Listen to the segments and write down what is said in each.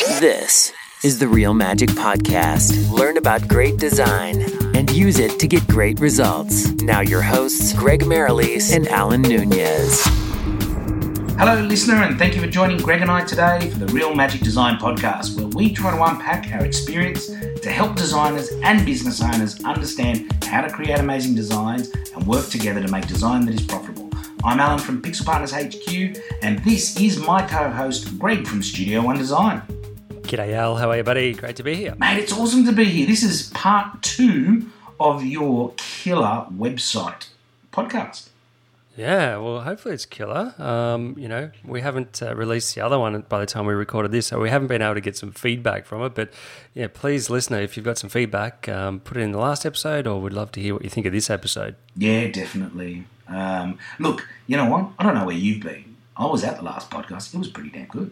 This is the Real Magic Podcast. Learn about great design and use it to get great results. Now your hosts, Greg Marilis and Alan Nunez. Hello, listener, and thank you for joining Greg and I today for the Real Magic Design Podcast, where we try to unpack our experience to help designers and business owners understand how to create amazing designs and work together to make design that is profitable. I'm Alan from Pixel Partners HQ, and this is my co-host, Greg from Studio One Design. G'day Al, how are you, buddy? Great to be here. Mate, it's awesome to be here. This is part 2 of your killer website podcast. Yeah, well, hopefully it's killer. We haven't released the other one by the time we recorded this, so we haven't been able to get some feedback from it. But yeah, please, listener, if you've got some feedback, put it in the last episode, or we'd love to hear what you think of this episode. Yeah, definitely. Look, you know what? I don't know where you've been. I was at the last podcast. It was pretty damn good.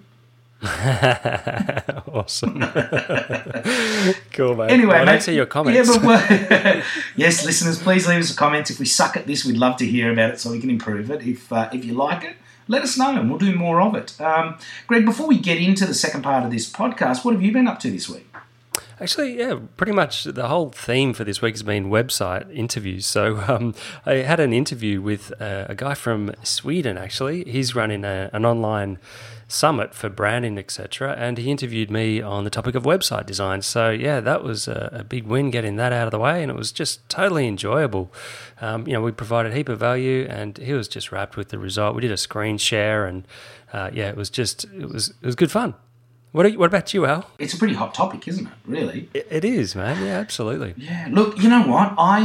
Awesome. Cool, mate. Anyway, I don't see your comments. Yeah, but yes, listeners, please leave us a comment. If we suck at this, we'd love to hear about it so we can improve it. If you like it, let us know and we'll do more of it. Greg, before we get into the second part of this podcast, what have you been up to this week? Actually, yeah, pretty much the whole theme for this week has been website interviews. So I had an interview with a guy from Sweden, actually. He's running an online summit for branding, etc., and he interviewed me on the topic of website design. So yeah, that was a big win getting that out of the way, and it was just totally enjoyable. We provided a heap of value, and he was just wrapped with the result. We did a screen share, and it was good fun. What about you, Al? It's a pretty hot topic, isn't it? Really, it is, man. Yeah, absolutely. Yeah. Look, you know what? I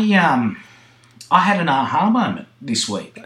had an aha moment this week.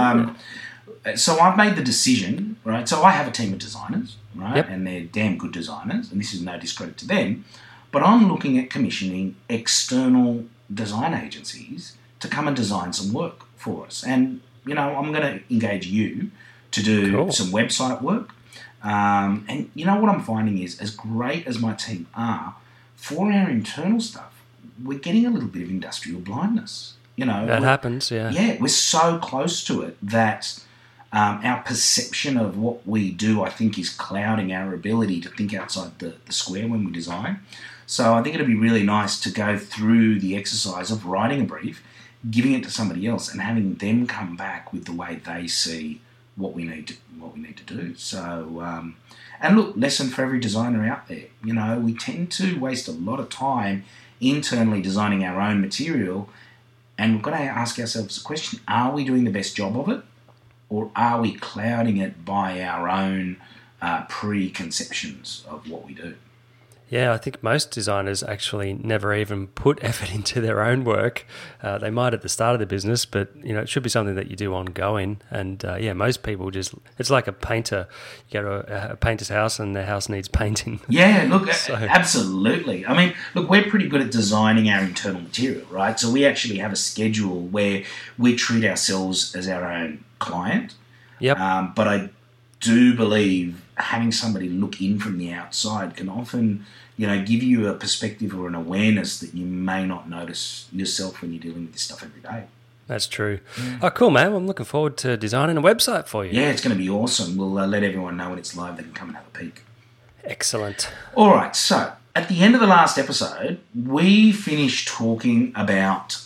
So I've made the decision, right? So I have a team of designers, right? Yep. And they're damn good designers, and this is no discredit to them. But I'm looking at commissioning external design agencies to come and design some work for us. And, I'm going to engage you to do some website work. And you know what I'm finding is, as great as my team are, for our internal stuff, we're getting a little bit of industrial blindness. That happens, yeah. Yeah, we're so close to it that our perception of what we do, I think, is clouding our ability to think outside the square when we design. So I think it'd be really nice to go through the exercise of writing a brief, giving it to somebody else, and having them come back with the way they see what we need to do. So, and look, lesson for every designer out there. We tend to waste a lot of time internally designing our own material, and we've got to ask ourselves the question: are we doing the best job of it? Or are we clouding it by our own preconceptions of what we do? Yeah, I think most designers actually never even put effort into their own work. They might at the start of the business, but it should be something that you do ongoing. And most people it's like a painter. You go to a painter's house and their house needs painting. Yeah, look, absolutely. I mean, look, we're pretty good at designing our internal material, right? So we actually have a schedule where we treat ourselves as our own client. Yep. But I do believe having somebody look in from the outside can often, give you a perspective or an awareness that you may not notice yourself when you're dealing with this stuff every day. That's true. Yeah. Oh, cool, man. Well, I'm looking forward to designing a website for you. Yeah, it's going to be awesome. We'll let everyone know when it's live. They can come and have a peek. Excellent. All right, so at the end of the last episode, we finished talking about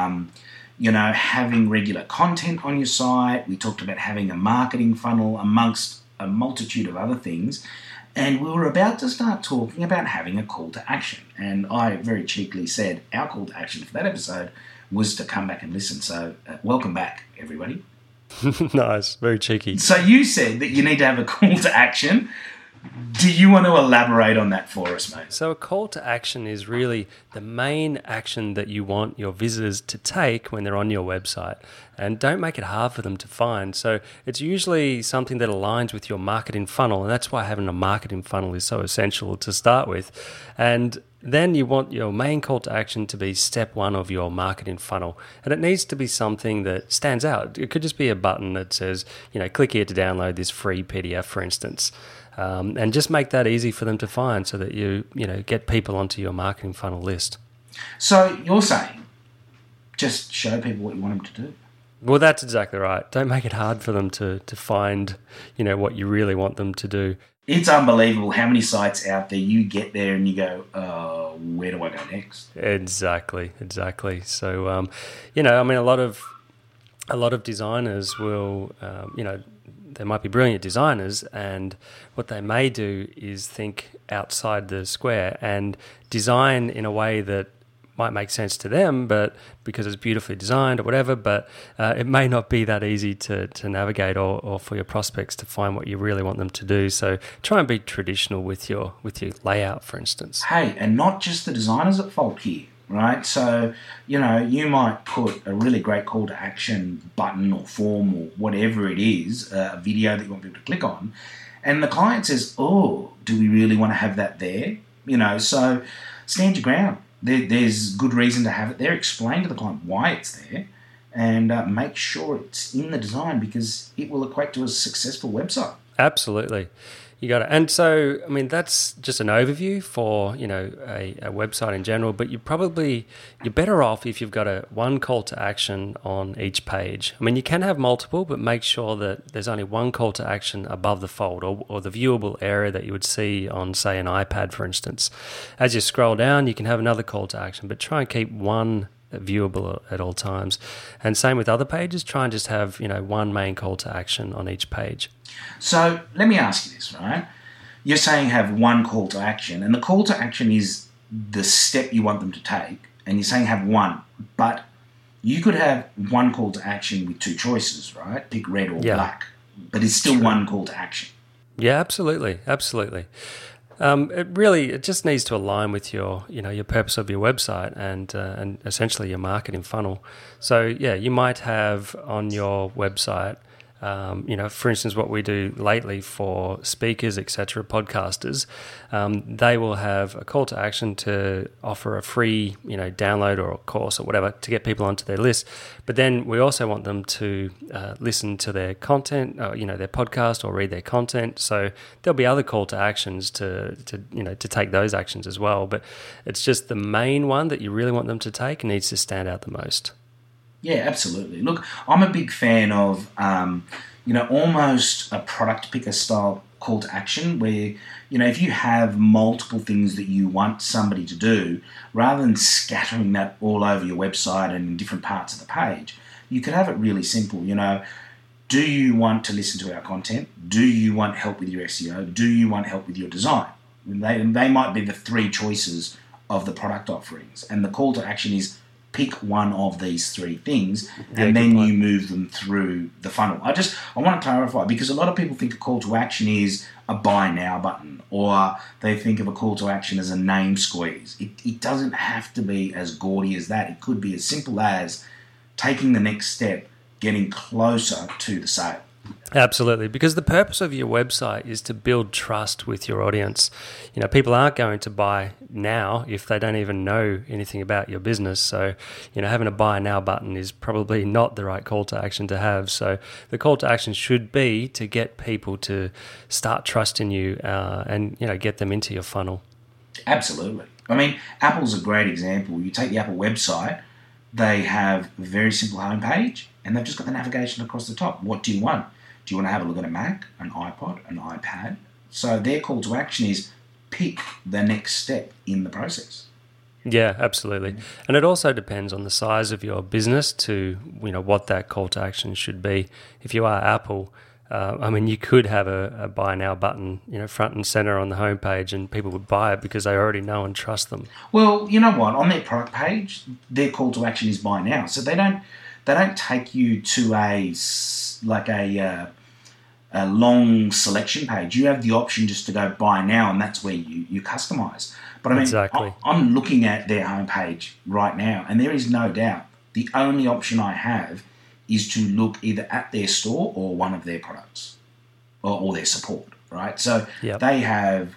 having regular content on your site. We talked about having a marketing funnel amongst a multitude of other things. And we were about to start talking about having a call to action. And I very cheekily said our call to action for that episode was to come back and listen. So welcome back, everybody. Nice. Very cheeky. So you said that you need to have a call to action. Do you want to elaborate on that for us, mate? So a call to action is really the main action that you want your visitors to take when they're on your website. And don't make it hard for them to find. So it's usually something that aligns with your marketing funnel. And that's why having a marketing funnel is so essential to start with. And then you want your main call to action to be step 1 of your marketing funnel. And it needs to be something that stands out. It could just be a button that says, click here to download this free PDF, for instance. And just make that easy for them to find so that you get people onto your marketing funnel list. So you're saying just show people what you want them to do? Well, that's exactly right. Don't make it hard for them to find, what you really want them to do. It's unbelievable how many sites out there you get there and you go, where do I go next? Exactly. So, I mean, a lot of designers will, they might be brilliant designers, and what they may do is think outside the square and design in a way that might make sense to them, but because it's beautifully designed or whatever, but it may not be that easy to navigate or for your prospects to find what you really want them to do. So try and be traditional with your layout, for instance. Hey, and not just the designers at fault here, right? So, you might put a really great call to action button or form or whatever it is, a video that you want people to click on, and the client says, oh, do we really want to have that there? So stand your ground. There's good reason to have it there. Explain to the client why it's there, and make sure it's in the design, because it will equate to a successful website. Absolutely. You got it. And so, I mean, that's just an overview for, a website in general, but you're better off if you've got one call to action on each page. I mean, you can have multiple, but make sure that there's only one call to action above the fold or the viewable area that you would see on, say, an iPad, for instance. As you scroll down, you can have another call to action, but try and keep one viewable at all times. And same with other pages, try and just have, one main call to action on each page. So let me ask you this, right? You're saying have one call to action, and the call to action is the step you want them to take, and you're saying have one, but you could have one call to action with two choices, right? Pick red or black, but it's still one call to action. Yeah, absolutely. It just needs to align with your purpose of your website and essentially your marketing funnel. So yeah, you might have on your website, for instance, what we do lately for speakers, etc., podcasters, they will have a call to action to offer a free, download or a course or whatever to get people onto their list. But then we also want them to listen to their content, their podcast, or read their content. So there'll be other call to actions to take those actions as well. But it's just the main one that you really want them to take needs to stand out the most. Yeah, absolutely. Look, I'm a big fan of, almost a product picker style call to action where, if you have multiple things that you want somebody to do, rather than scattering that all over your website and in different parts of the page, you could have it really simple. Do you want to listen to our content? Do you want help with your SEO? Do you want help with your design? They might be the three choices of the product offerings. And the call to action is pick one of these three things, and then you move them through the funnel. I want to clarify, because a lot of people think a call to action is a buy now button, or they think of a call to action as a name squeeze. It doesn't have to be as gaudy as that. It could be as simple as taking the next step, getting closer to the sale. Absolutely, because the purpose of your website is to build trust with your audience. People aren't going to buy now if they don't even know anything about your business. So, having a buy now button is probably not the right call to action to have. So the call to action should be to get people to start trusting you and get them into your funnel. Absolutely. I mean, Apple's a great example. You take the Apple website, they have a very simple homepage, and they've just got the navigation across the top. What do you want? Do you want to have a look at a Mac, an iPod, an iPad? So their call to action is pick the next step in the process. Yeah, absolutely. And it also depends on the size of your business to, what that call to action should be. If you are Apple, you could have a buy now button, front and center on the homepage, and people would buy it because they already know and trust them. Well, you know what? On their product page, their call to action is buy now. So they don't take you to a long selection page. You have the option just to go buy now, and that's where you customize. But exactly. I'm looking at their homepage right now, and there is no doubt the only option I have is to look either at their store or one of their products or their support, right? So They have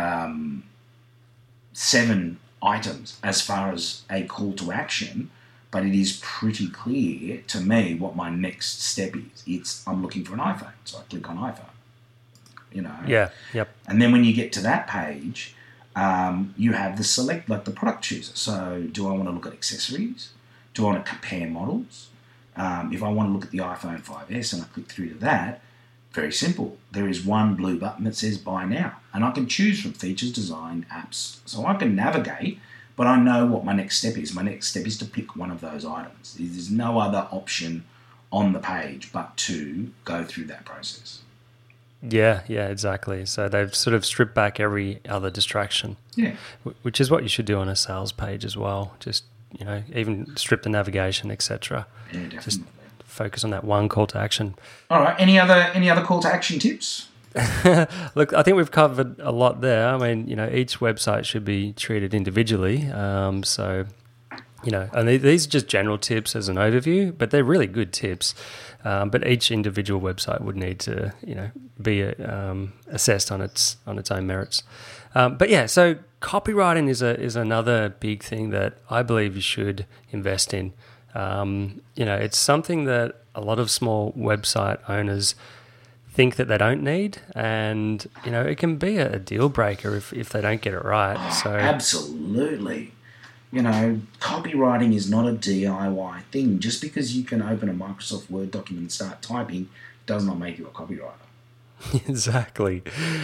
7 items as far as a call to action, but it is pretty clear to me what my next step is. I'm looking for an iPhone, so I click on iPhone, Yeah, yep. And then when you get to that page, you have the select, like the product chooser. So do I want to look at accessories? Do I want to compare models? If I want to look at the iPhone 5S and I click through to that, Very simple. There is one blue button that says buy now, and I can choose from features, design, apps. So I can navigate, but I know what my next step is. My next step is to pick one of those items. There's no other option on the page but to go through that process. Yeah, exactly. So they've sort of stripped back every other distraction. Yeah. Which is what you should do on a sales page as well. Just, even strip the navigation, etc. Yeah, definitely. Just focus on that one call to action. All right. Any other call to action tips? Look, I think we've covered a lot there. I mean, each website should be treated individually. And these are just general tips as an overview, but they're really good tips. But each individual website would need to, be assessed on its own merits. So copywriting is another big thing that I believe you should invest in. It's something that a lot of small website owners think that they don't need, and it can be a deal breaker if they don't get it right. So absolutely. Copywriting is not a DIY thing. Just because you can open a Microsoft Word document and start typing does not make you a copywriter. Exactly.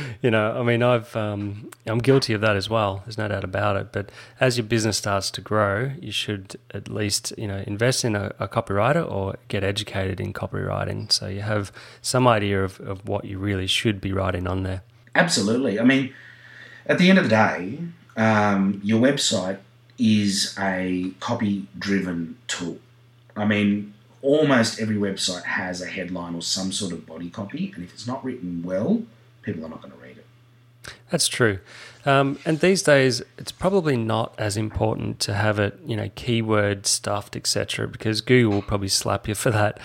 I'm guilty of that as well. There's no doubt about it. But as your business starts to grow, you should at least, invest in a copywriter or get educated in copywriting so you have some idea of what you really should be writing on there. Absolutely. I mean, at the end of the day, your website is a copy-driven tool. I mean, almost every website has a headline or some sort of body copy, and if it's not written well, people are not going to read it. That's true. And these days, it's probably not as important to have it, keyword stuffed, etc., because Google will probably slap you for that.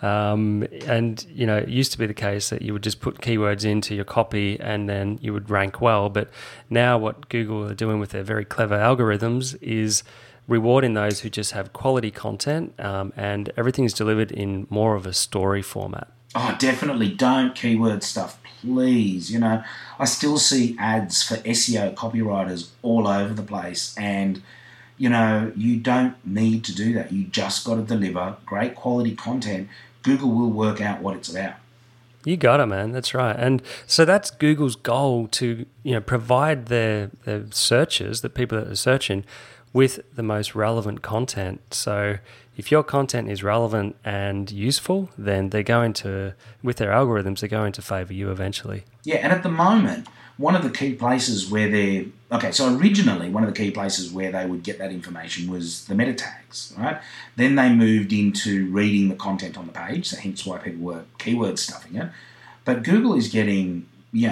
It used to be the case that you would just put keywords into your copy and then you would rank well. But now what Google are doing with their very clever algorithms is rewarding those who just have quality content, and everything's delivered in more of a story format. Oh, definitely don't keyword stuff, please. I still see ads for SEO copywriters all over the place, and you don't need to do that. You just got to deliver great quality content. Google will work out what it's about. You got it, man. That's right. And so that's Google's goal, to provide their searchers, the people that are searching, with the most relevant content. So if your content is relevant and useful, then they're going to, with their algorithms, they're going to favour you eventually. Yeah, and at the moment, one of the key places where originally one of the key places where they would get that information was the meta tags, right? Then they moved into reading the content on the page, so hence why people were keyword stuffing it. But Google is getting,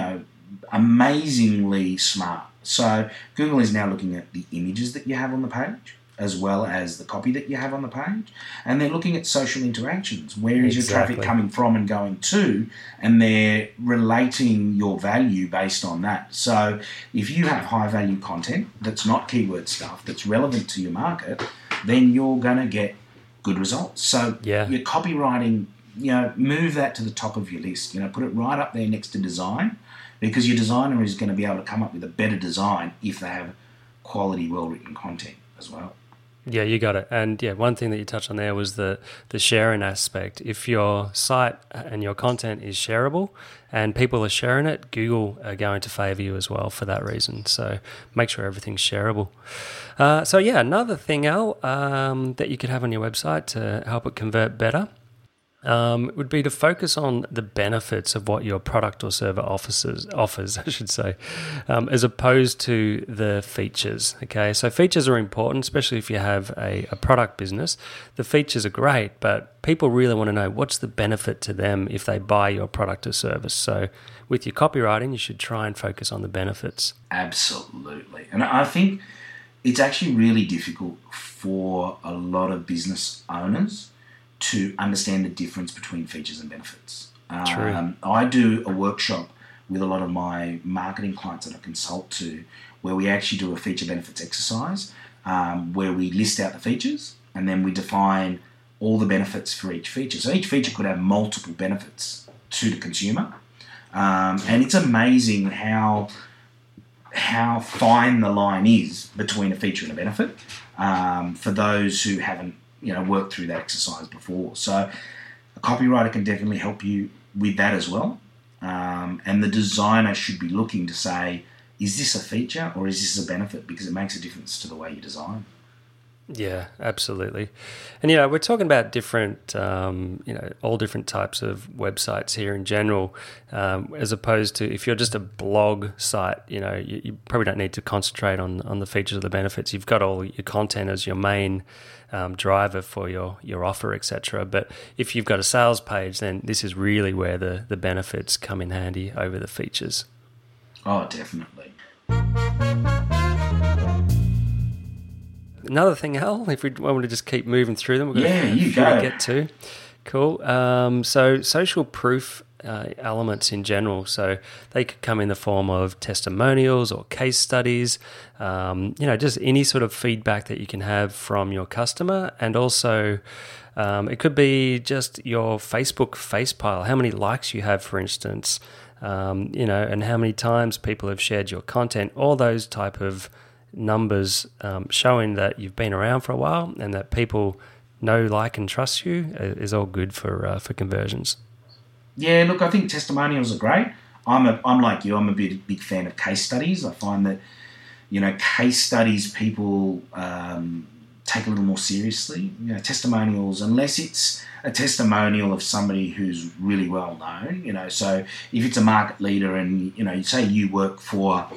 amazingly smart. So Google is now looking at the images that you have on the page, as well as the copy that you have on the page, and they're looking at social interactions. Where is your traffic coming from and going to? And they're relating your value based on that. So if you have high value content that's not keyword stuff, that's relevant to your market, then you're going to get good results. So your copywriting, move that to the top of your list. Put it right up there next to design, because your designer is going to be able to come up with a better design if they have quality, well-written content as well. Yeah, you got it. And one thing that you touched on there was the sharing aspect. If your site and your content is shareable and people are sharing it, Google are going to favour you as well for that reason. So make sure everything's shareable. Another thing, Al, that you could have on your website to help it convert better would be to focus on the benefits of what your product or service offers, I should say, as opposed to the features. Okay, so features are important, especially if you have a product business. The features are great, but people really want to know what's the benefit to them if they buy your product or service. So with your copywriting, you should try and focus on the benefits. Absolutely. And I think it's actually really difficult for a lot of business owners to understand the difference between features and benefits. True. I do a workshop with a lot of my marketing clients that I consult to, where we actually do a feature benefits exercise, where we list out the features and then we define all the benefits for each feature. So each feature could have multiple benefits to the consumer. And it's amazing how fine the line is between a feature and a benefit for those who haven't worked through that exercise before. So a copywriter can definitely help you with that as well. and the designer should be looking to say, is this a feature or is this a benefit? Because it makes a difference to the way you design. Yeah, absolutely. And, we're talking about different, all different types of websites here in general, as opposed to if you're just a blog site, you probably don't need to concentrate on the features or the benefits. You've got all your content as your main driver for your offer, etc. But if you've got a sales page, then this is really where the benefits come in handy over the features. Oh, definitely. Another thing, Al, if we want to just keep moving through them, we've got a few to get to. Cool. So social proof elements in general. So they could come in the form of testimonials or case studies, just any sort of feedback that you can have from your customer. And also it could be just your Facebook face pile, how many likes you have, for instance, and how many times people have shared your content, all those type of numbers showing that you've been around for a while and that people know, like, and trust you is all good for conversions. Yeah, look, I think testimonials are great. I'm like you. I'm a big fan of case studies. I find that case studies people take a little more seriously. Testimonials, unless it's a testimonial of somebody who's really well known. So if it's a market leader and you say you work for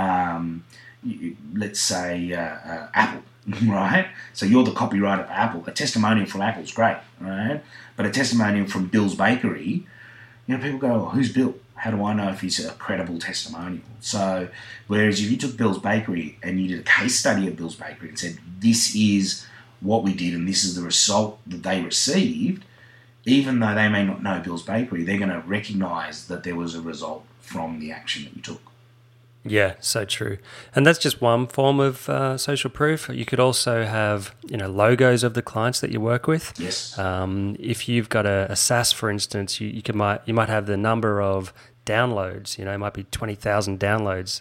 let's say Apple, right? So you're the copywriter for Apple. A testimonial from Apple is great, right? But a testimonial from Bill's Bakery, people go, oh, who's Bill? How do I know if he's a credible testimonial? So whereas if you took Bill's Bakery and you did a case study of Bill's Bakery and said, this is what we did and this is the result that they received, even though they may not know Bill's Bakery, they're going to recognise that there was a result from the action that you took. Yeah, so true. And that's just one form of social proof. You could also have, logos of the clients that you work with. Yes. If you've got a SaaS, for instance, you might have the number of downloads. It might be 20,000 downloads.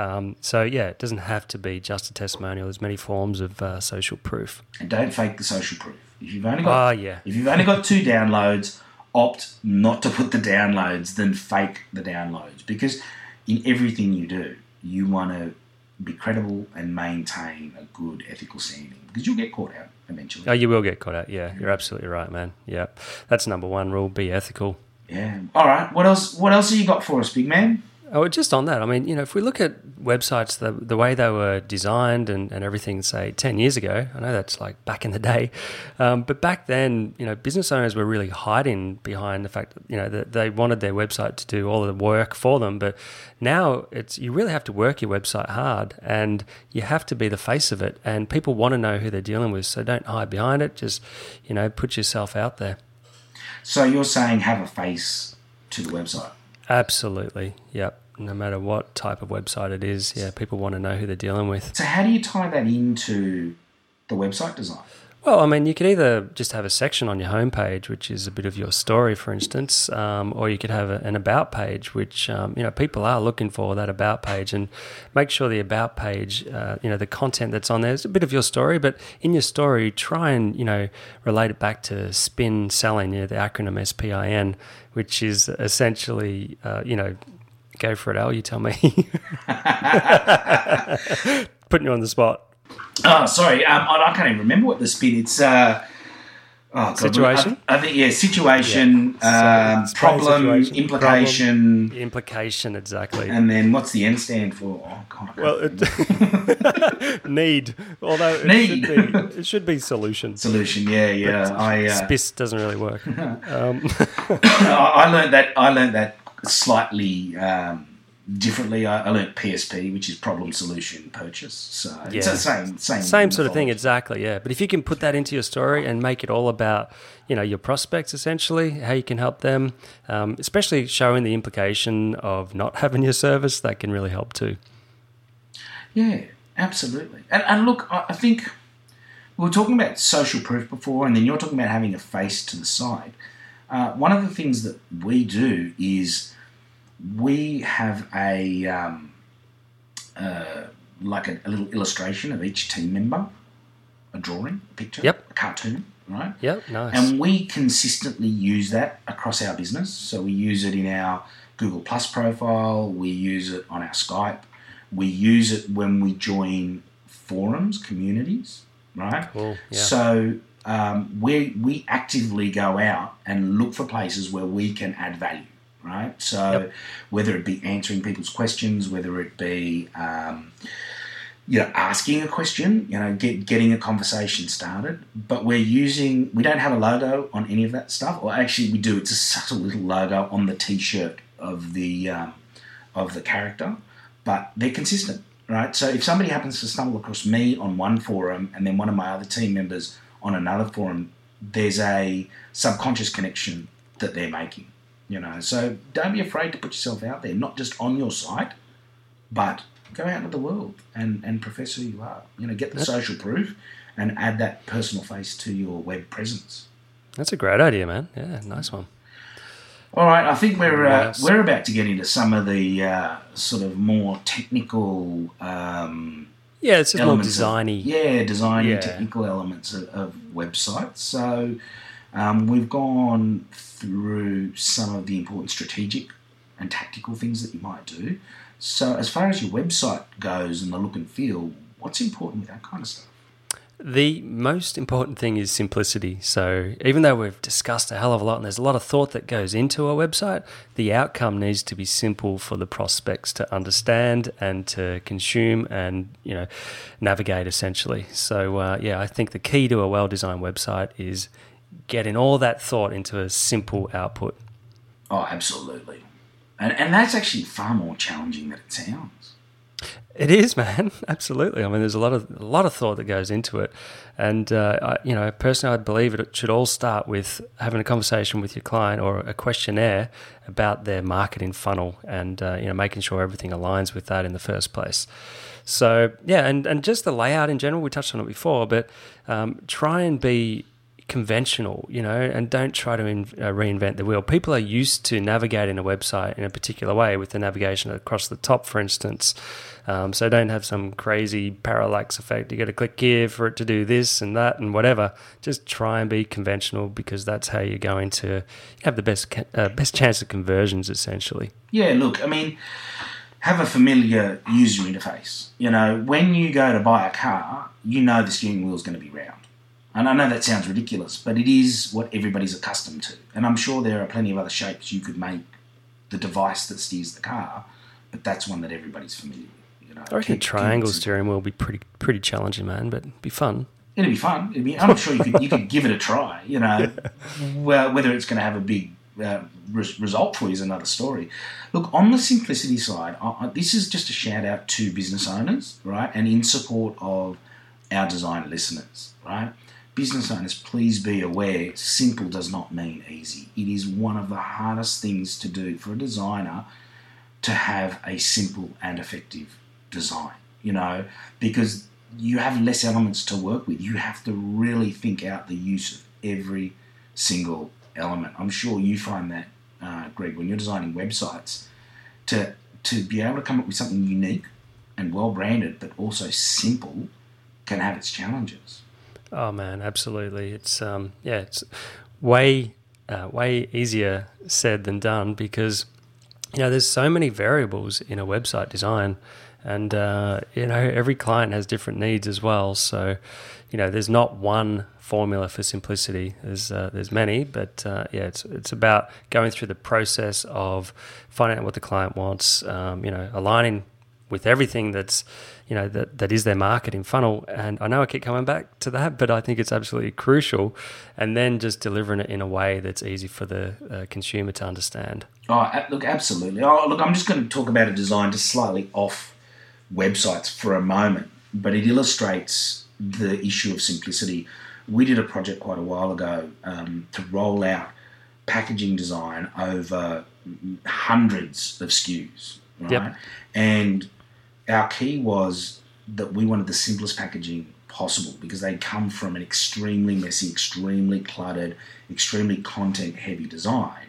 It doesn't have to be just a testimonial. There's many forms of social proof. And don't fake the social proof. If you've only got 2 downloads, opt not to put the downloads, then fake the downloads, because in everything you do, you want to be credible and maintain a good ethical standing, because you'll get caught out eventually. Oh, you will get caught out. Yeah, you're absolutely right, man. Yeah, that's number one rule: be ethical. Yeah. All right. What else? What else have you got for us, big man? Oh, just on that, I mean, if we look at websites, the way they were designed and everything, say, 10 years ago, I know that's like back in the day, but back then, business owners were really hiding behind the fact that, that they wanted their website to do all of the work for them. But now you really have to work your website hard and you have to be the face of it. And people want to know who they're dealing with. So don't hide behind it. Just, put yourself out there. So you're saying have a face to the website? Absolutely, yep. No matter what type of website it is, people want to know who they're dealing with. So how do you tie that into the website design? Well, I mean, you could either just have a section on your homepage, which is a bit of your story, for instance, or you could have an about page, which, people are looking for that about page, and make sure the about page, the content that's on there is a bit of your story, but in your story, try and, relate it back to SPIN selling, the acronym SPIN, which is essentially, go for it, Al, you tell me. Putting you on the spot. Oh, sorry. I can't even remember what the spin. It's situation. I think situation, problem, situation, implication, implication, exactly. And then what's the N stand for? Oh God. Well, need. Although it should be solution. Solution. Yeah. SPIS doesn't really work. I learned that slightly differently. I learnt PSP, which is problem solution purchase. So it's the same sort of thing, exactly. Yeah, but if you can put that into your story and make it all about your prospects, essentially how you can help them, especially showing the implication of not having your service, that can really help too. Yeah, absolutely. And look, I think we were talking about social proof before, and then you're talking about having a face to the site. One of the things that we do is we have a little illustration of each team member, a drawing, a picture, a cartoon right? Yep, nice. And we consistently use that across our business. So we use it in our Google Plus profile. We use it on our Skype. We use it when we join forums, communities, right? Cool, yeah. So we actively go out and look for places where we can add value, right? So whether it be answering people's questions, whether it be asking a question, getting a conversation started. But we don't have a logo on any of that stuff, or actually we do. It's a subtle little logo on the T-shirt of the character, but they're consistent, right? So if somebody happens to stumble across me on one forum and then one of my other team members on another forum, there's a subconscious connection that they're making, So don't be afraid to put yourself out there, not just on your site, but go out into the world and profess who you are. Get the social proof and add that personal face to your web presence. That's a great idea, man. Yeah, nice one. All right, I think we're about to get into some of the sort of more technical it's just more designy. Designy technical elements of websites. So we've gone through some of the important strategic and tactical things that you might do. So as far as your website goes and the look and feel, what's important with that kind of stuff? The most important thing is simplicity. So even though we've discussed a hell of a lot and there's a lot of thought that goes into a website, the outcome needs to be simple for the prospects to understand and to consume and, navigate essentially. So, I think the key to a well-designed website is getting all that thought into a simple output. Oh, absolutely. And that's actually far more challenging than it sounds. It is, man. Absolutely. I mean, there's a lot of thought that goes into it, and personally, I believe it should all start with having a conversation with your client or a questionnaire about their marketing funnel, and making sure everything aligns with that in the first place. So and just the layout in general. We touched on it before, but try and be conventional, and don't try to reinvent the wheel. People are used to navigating a website in a particular way with the navigation across the top, for instance. So don't have some crazy parallax effect. You got to click here for it to do this and that and whatever. Just try and be conventional, because that's how you're going to have the best chance of conversions, essentially. Yeah, look, I mean, have a familiar user interface. When you go to buy a car, the steering wheel is going to be round. And I know that sounds ridiculous, but it is what everybody's accustomed to. And I'm sure there are plenty of other shapes you could make the device that steers the car, but that's one that everybody's familiar with. I reckon a triangle steering wheel will be pretty challenging, man, but it'd be fun. It'd be fun. I'm sure you could give it a try. Well, whether it's going to have a big result for you is another story. Look, on the simplicity side, this is just a shout out to business owners, right, and in support of our design listeners, right? Business owners, please be aware, simple does not mean easy. It is one of the hardest things to do for a designer to have a simple and effective design, because you have less elements to work with. You have to really think out the use of every single element. I'm sure you find that, Greg, when you're designing websites, to be able to come up with something unique and well-branded, but also simple, can have its challenges. Oh man, absolutely. It's it's way easier said than done, because there's so many variables in a website design, and every client has different needs as well. So there's not one formula for simplicity. There's many, but it's about going through the process of finding out what the client wants, aligning with everything that's that is their marketing funnel. And I know I keep coming back to that, but I think it's absolutely crucial. And then just delivering it in a way that's easy for the consumer to understand. Oh, look, absolutely. Look, I'm just going to talk about a design just slightly off websites for a moment, but it illustrates the issue of simplicity. We did a project quite a while ago to roll out packaging design over hundreds of SKUs, right? Yep. And our key was that we wanted the simplest packaging possible, because they come from an extremely messy, extremely cluttered, extremely content-heavy design.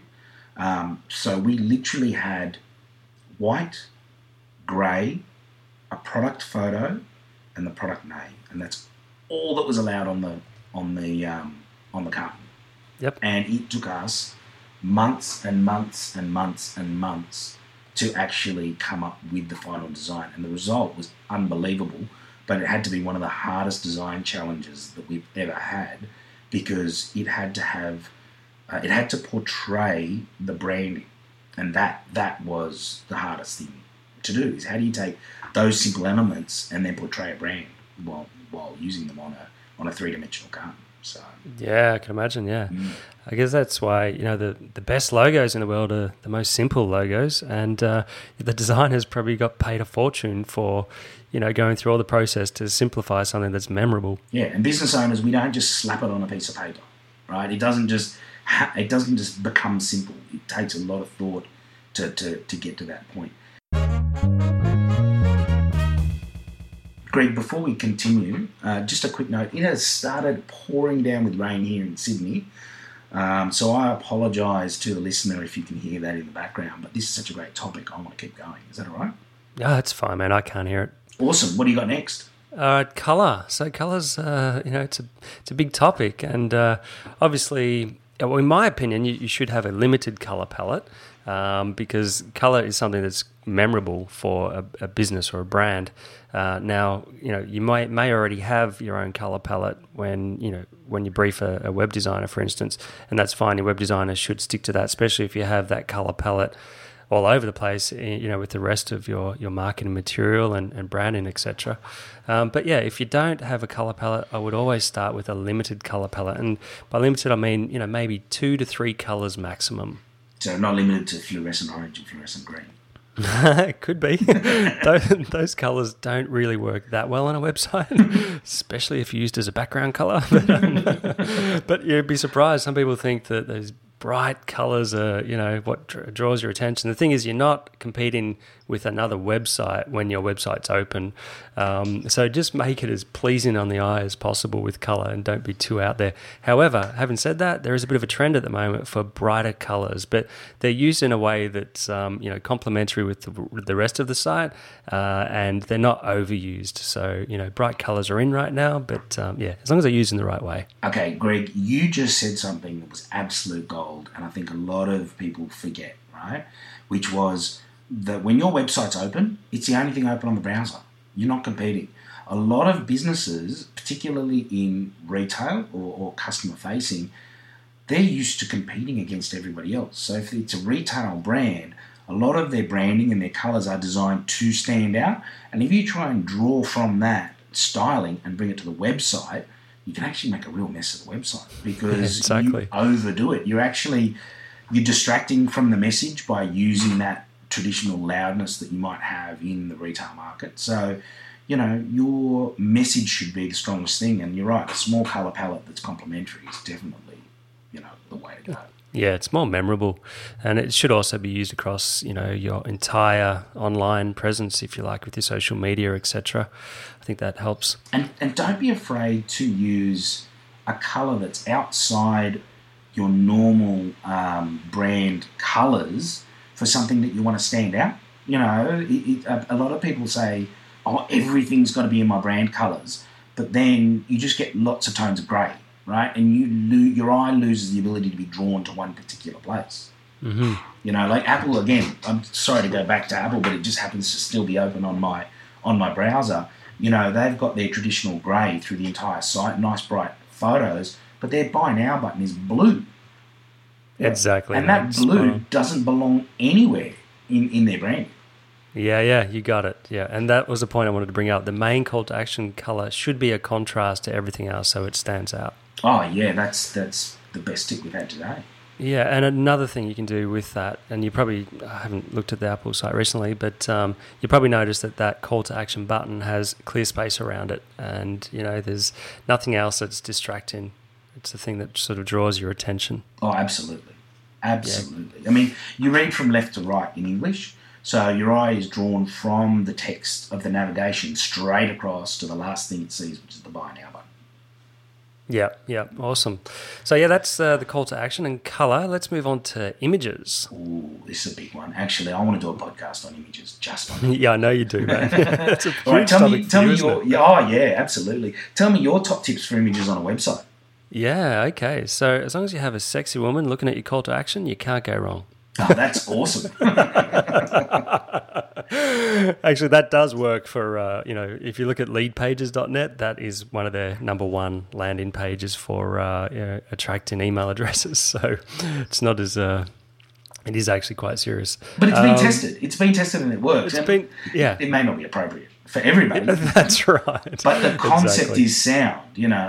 So we literally had white, grey, a product photo, and the product name, and that's all that was allowed on the on the carton. Yep. And it took us months and months and months and months to actually come up with the final design. And the result was unbelievable, but it had to be one of the hardest design challenges that we've ever had, because it had to portray the branding. And that was the hardest thing to do, is how do you take those simple elements and then portray a brand while using them on a three-dimensional carton. So yeah, I can imagine. Yeah, I guess that's why the best logos in the world are the most simple logos, and the designers probably got paid a fortune for going through all the process to simplify something that's memorable. Yeah, and business owners, we don't just slap it on a piece of paper, right? It doesn't just become simple. It takes a lot of thought to get to that point. Greg, before we continue, just a quick note. It has started pouring down with rain here in Sydney. So I apologise to the listener if you can hear that in the background, but this is such a great topic. I want to keep going. Is that all right? Yeah, it's fine, man. I can't hear it. Awesome. What do you got next? Colour. So colours, it's a big topic, and obviously, well, in my opinion, you should have a limited colour palette, because colour is something that's memorable for a business or a brand. Now, you may already have your own colour palette when you brief a web designer, for instance, and that's fine. Your web designer should stick to that, especially if you have that colour palette all over the place, with the rest of your marketing material and branding, etc. But yeah, if you don't have a colour palette, I would always start with a limited colour palette. And by limited, I mean, maybe 2 to 3 colours maximum. So not limited to fluorescent orange and fluorescent green. It could be. Those colours don't really work that well on a website, especially if used as a background colour. But you'd be surprised. Some people think that those bright colours are, what draws your attention. The thing is, you're not competing with another website when your website's open. So just make it as pleasing on the eye as possible with colour, and don't be too out there. However, having said that, there is a bit of a trend at the moment for brighter colours, but they're used in a way that's complementary with the rest of the site, and they're not overused. So bright colours are in right now, but as long as they're used in the right way. Okay, Greg, you just said something that was absolute gold, and I think a lot of people forget, right? Which was that when your website's open, it's the only thing open on the browser. You're not competing. A lot of businesses, particularly in retail or customer facing, they're used to competing against everybody else. So if it's a retail brand, a lot of their branding and their colours are designed to stand out. And if you try and draw from that styling and bring it to the website, you can actually make a real mess of the website, because exactly. You overdo it. You're distracting from the message by using that traditional loudness that you might have in the retail market. So, your message should be the strongest thing. And you're right, a small colour palette that's complementary is definitely, the way to go. Yeah, it's more memorable, and it should also be used across, your entire online presence, if you like, with your social media, etc. I think that helps. And don't be afraid to use a colour that's outside your normal brand colours for something that you want to stand out. A lot of people say, "Oh, everything's got to be in my brand colours," but then you just get lots of tones of grey. Right, and your eye loses the ability to be drawn to one particular place. Mm-hmm. Like Apple, again, I'm sorry to go back to Apple, but it just happens to still be open on my browser. They've got their traditional grey through the entire site, nice bright photos, but their Buy Now button is blue. Exactly. And that blue doesn't belong anywhere in their branding. Yeah, you got it. Yeah, and that was the point I wanted to bring up. The main call to action colour should be a contrast to everything else, so it stands out. Oh, yeah, that's the best tip we've had today. Yeah, and another thing you can do with that, and you probably haven't looked at the Apple site recently, but you probably noticed that call to action button has clear space around it, and there's nothing else that's distracting. It's the thing that sort of draws your attention. Oh, absolutely. Yeah. I mean, you read from left to right in English, so your eye is drawn from the text of the navigation straight across to the last thing it sees, which is the Buy Now button. Yeah, awesome. So yeah, that's the call to action and colour. Let's move on to images. Ooh, this is a big one. Actually, I want to do a podcast on images, just on images. Yeah, I know you do, man. That's a huge right, topic for you, isn't it? Oh, yeah, absolutely. Tell me your top tips for images on a website. Yeah, okay. So as long as you have a sexy woman looking at your call to action, you can't go wrong. Oh, that's awesome. Actually, that does work for, if you look at leadpages.net, that is one of their number one landing pages for attracting email addresses. So it's not as, it is actually quite serious. But it's been tested. It's been tested and it works. It may not be appropriate for everybody. That's right. But the concept is sound,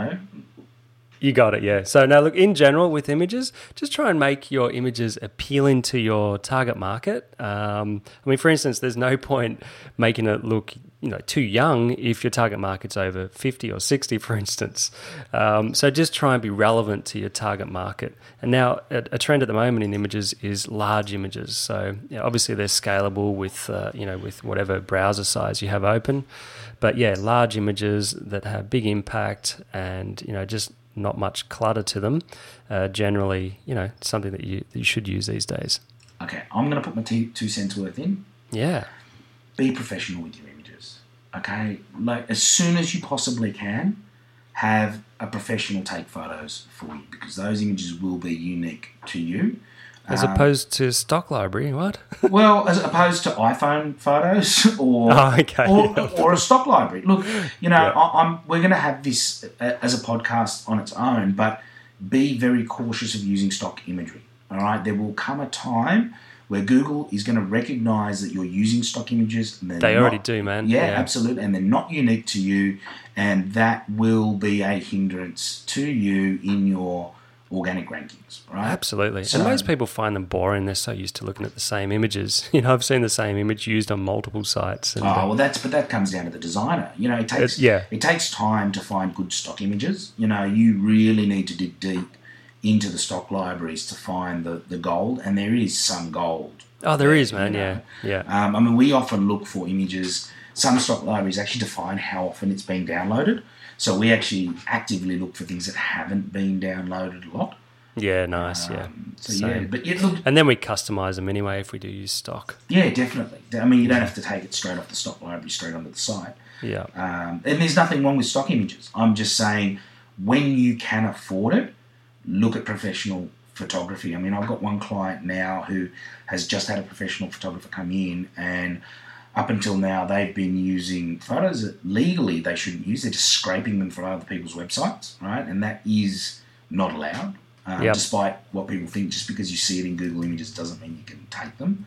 You got it, yeah. So now look, in general with images, just try and make your images appealing to your target market. For instance, there's no point making it look too young if your target market's over 50 or 60, for instance. So just try and be relevant to your target market. And now a trend at the moment in images is large images. So obviously they're scalable with with whatever browser size you have open. But yeah, large images that have big impact and just not much clutter to them, generally, something that you should use these days. Okay, I'm going to put my 2 cents worth in. Yeah. Be professional with your images, okay? Like, as soon as you possibly can, have a professional take photos for you because those images will be unique to you. As opposed to stock library, what? Well, as opposed to iPhone photos or a stock library. Look, we're going to have this as a podcast on its own, but be very cautious of using stock imagery. All right, there will come a time where Google is going to recognize that you're using stock images. And they already do, man. Yeah, absolutely, and they're not unique to you, and that will be a hindrance to you in your organic rankings, right? Absolutely. So, and most people find them boring. They're so used to looking at the same images. I've seen the same image used on multiple sites. And, that comes down to the designer. It takes time to find good stock images. You really need to dig deep into the stock libraries to find the gold, and there is some gold. Oh, there is, man. Yeah. We often look for images. Some stock libraries actually define how often it's been downloaded. So we actually actively look for things that haven't been downloaded a lot. Yeah, nice, look, and then we customize them anyway if we do use stock. Yeah, definitely. You don't have to take it straight off the stock library, straight onto the site. Yeah. And there's nothing wrong with stock images. I'm just saying when you can afford it, look at professional photography. I've got one client now who has just had a professional photographer come in, and up until now, they've been using photos that legally they shouldn't use. They're just scraping them from other people's websites, right? And that is not allowed, despite what people think. Just because you see it in Google Images doesn't mean you can take them.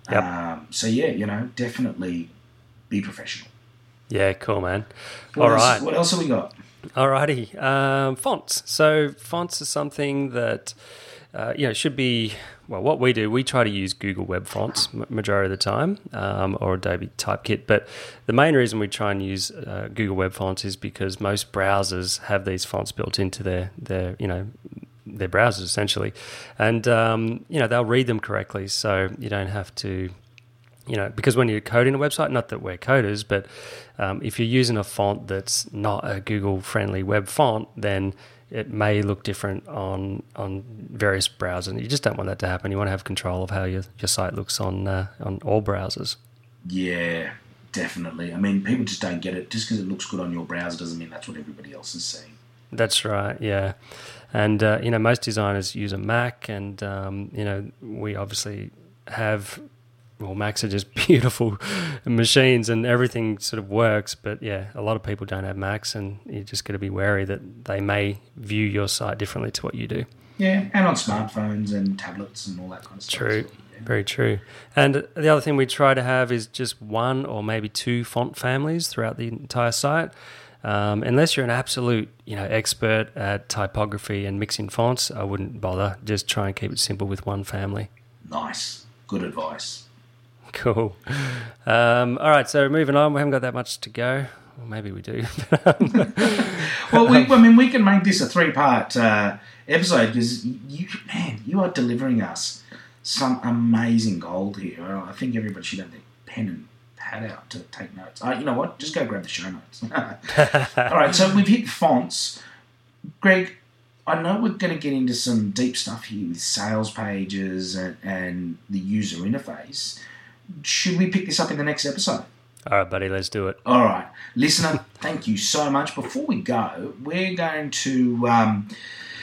Yep. Definitely be professional. Yeah, cool, man. What else have we got? Alrighty. Fonts. So fonts are something that should be, what we do, we try to use Google Web Fonts majority of the time, or Adobe Typekit. But the main reason we try and use Google Web Fonts is because most browsers have these fonts built into their browsers essentially, and they'll read them correctly, so you don't have to. Because when you're coding a website, not that we're coders, but if you're using a font that's not a Google-friendly web font, then it may look different on various browsers. And you just don't want that to happen. You want to have control of how your site looks on all browsers. Yeah, definitely. People just don't get it. Just because it looks good on your browser doesn't mean that's what everybody else is seeing. That's right, yeah. And, most designers use a Mac, and, we obviously have... Well, Macs are just beautiful machines and everything sort of works. But yeah, a lot of people don't have Macs, and you just got to be wary that they may view your site differently to what you do. Yeah, and on smartphones and tablets and all that kind of stuff. True, very true. And the other thing we try to have is just one or maybe two font families throughout the entire site. Unless you're an absolute, expert at typography and mixing fonts, I wouldn't bother. Just try and keep it simple with one family. Nice. Good advice. Cool. All right, so moving on. We haven't got that much to go. Well, maybe we do. Well, we can make this a 3-part episode because you are delivering us some amazing gold here. I think everybody should have their pen and pad out to take notes. You know what? Just go grab the show notes. All right, so we've hit fonts. Greg, I know we're going to get into some deep stuff here with sales pages and the user interface. Should we pick this up in the next episode? All right, buddy, let's do it. All right. Listener, thank you so much. Before we go, we're going to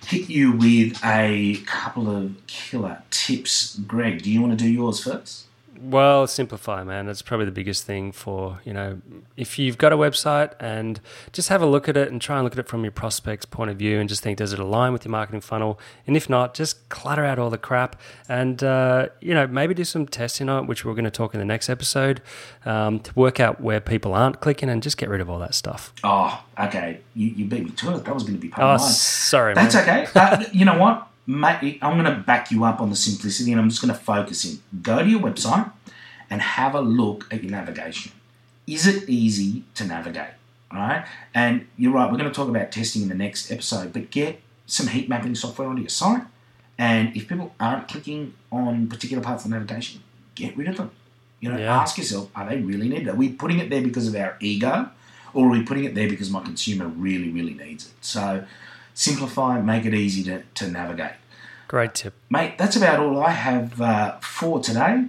hit you with a couple of killer tips. Greg, do you want to do yours first? Well, simplify, man. That's probably the biggest thing for, if you've got a website, and just have a look at it and try and look at it from your prospect's point of view and just think, does it align with your marketing funnel? And if not, just clutter out all the crap and, maybe do some testing on it, which we're going to talk in the next episode, to work out where people aren't clicking and just get rid of all that stuff. Oh, okay. You beat me to it. That was going to be part of mine. Sorry, That's man. okay. You know what? Mate, I'm going to back you up on the simplicity, and I'm just going to focus in. Go to your website and have a look at your navigation. Is it easy to navigate? All right? And you're right, we're going to talk about testing in the next episode, but get some heat mapping software onto your site. And if people aren't clicking on particular parts of the navigation, get rid of them. Ask yourself, are they really needed? Are we putting it there because of our ego, or are we putting it there because my consumer really, really needs it? So simplify, make it easy to navigate. Great tip. Mate, that's about all I have for today.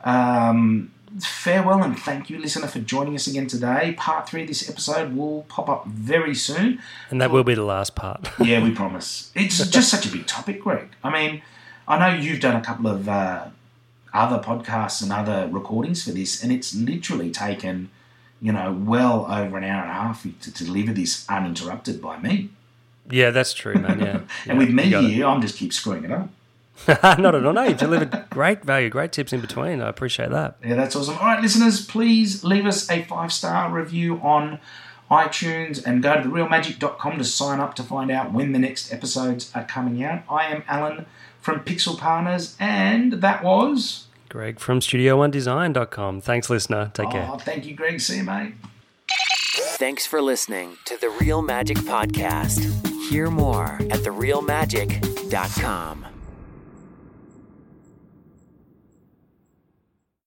Farewell and thank you, listener, for joining us again today. Part 3 of this episode will pop up very soon. And that will be the last part. Yeah, we promise. It's just such a big topic, Greg. I mean, I know you've done a couple of other podcasts and other recordings for this, and it's literally taken, well over an hour and a half to deliver this uninterrupted by me. Yeah, that's true, man. Yeah. And with me here, I'm just keep screwing it up. Not at all. No, you delivered great value, great tips in between. I appreciate that. Yeah, that's awesome. All right, listeners, please leave us a 5-star review on iTunes and go to therealmagic.com to sign up to find out when the next episodes are coming out. I am Alan from Pixel Partners, and that was Greg from StudioOneDesign.com. Thanks, listener. Take care. Thank you, Greg. See you, mate. Thanks for listening to The Real Magic Podcast. Hear more at therealmagic.com.